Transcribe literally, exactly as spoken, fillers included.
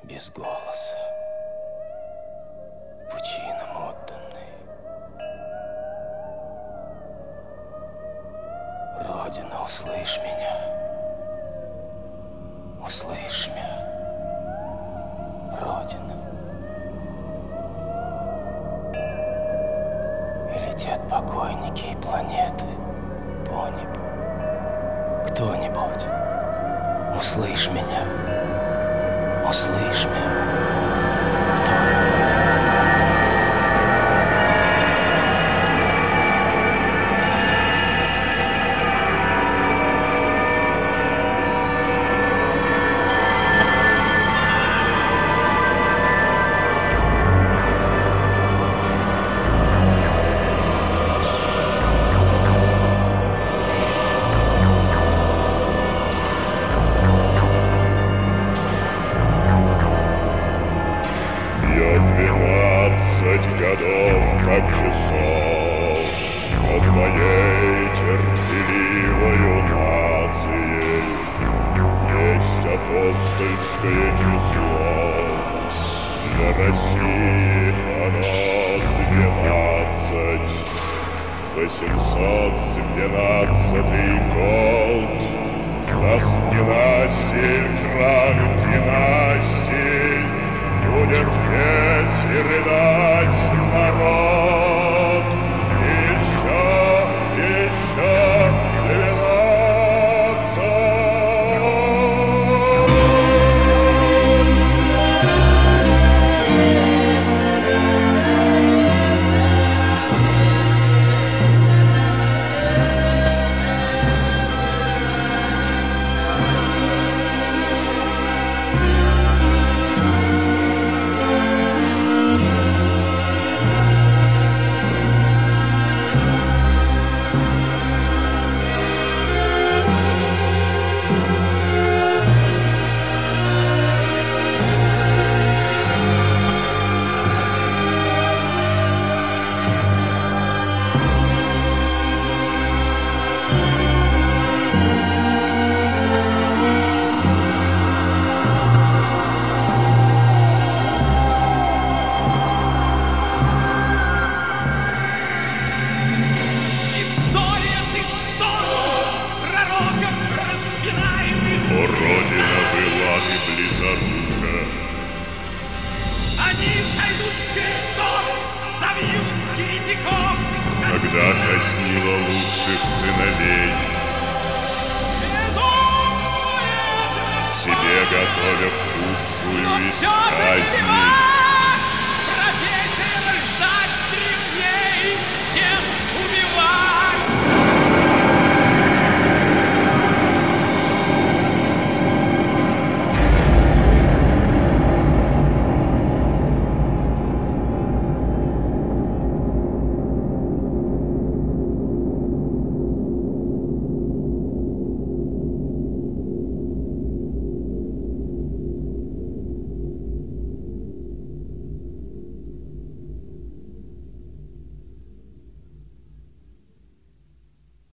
без голоса, пучинам отданный. Родина, услышь меня, услышь меня, Родина. И летят покойники и планеты по небу. Кто-нибудь, услышь меня, услышь меня, кто-нибудь. Двенадцать годов, как часов, над моей терпеливою нацией есть апостольское число. Для России оно двенадцать, восемьсот двенадцатый год. Нас династий, крах династий будет петь и рыдать народ. Еще, еще двенадцать. Родина была ты близорука. Они сойдут с крестов, завьют еретиков, Когда казнила лучших сыновей, безумствует себе готовя худшую из всё казней. доверяет.